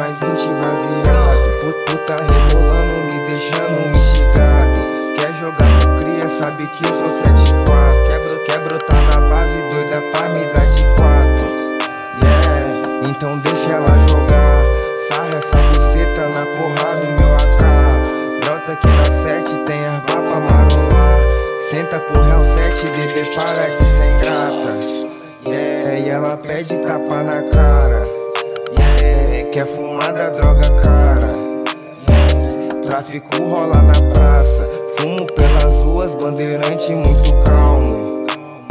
mais 20 baseado. Puta rebolando, me deixando instigado. Quer jogar pro cria, sabe que eu sou 7-4. Quer brotar na base, doida pra me dar de 4. Yeah, então deixa ela jogar. Sarra essa buceta na porra do meu AK. Brota aqui na 7, tem erva pra marolar. Senta pro Real 7, bebê, para de ser ingrata. Yeah, e ela pede tapa na cara. Yeah, quer fumar da droga cara. Yeah, tráfico rola na praça. Fumo pelas ruas, bandeirante muito calmo.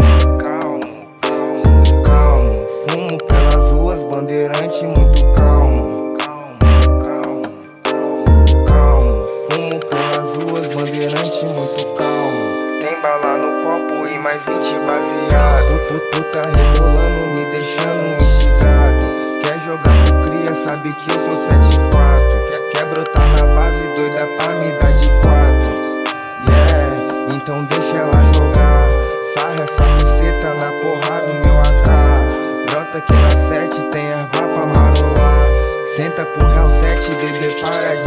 Calmo, fumo pelas ruas, bandeirante muito calmo. Calmo, fumo pelas ruas, bandeirante muito calmo. Tem bala no copo e mais 20 baseado. Puta rebolando, me deixando instigado. Quer jogar pro cria, sabe que eu sou 7-4. Quer brotar na base, doida pra me dar de 4. Yeah, então deixa ela jogar. Sarra essa buceta na porra do meu AK. Brota aqui na 7, tem erva pra marolar. Senta pro Real 7, bebê, para de